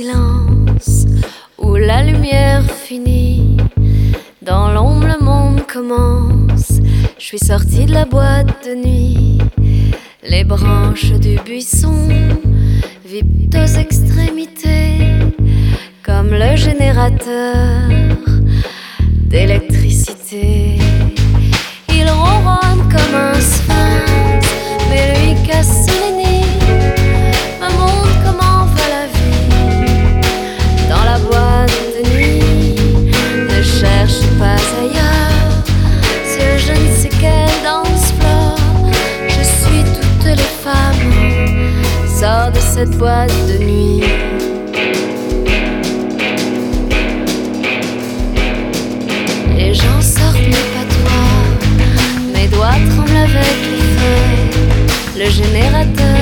silence où la lumière finit. Dans l'ombre, le monde commence. Je suis sortie de la boîte de nuit. Les branches du buisson vibrent aux extrémités, comme le générateur d'électricité. Il ronronne comme un sphinx, mais lui casse les nids. Me montre comment va la vie dans la boîte de nuit. Ne cherche pas ailleurs ce je ne sais quelle danse floor. Je suis toutes les femmes, sors de cette boîte de nuit. Les gens sortent mes patois, mes doigts tremblent avec les feuilles. Le générateur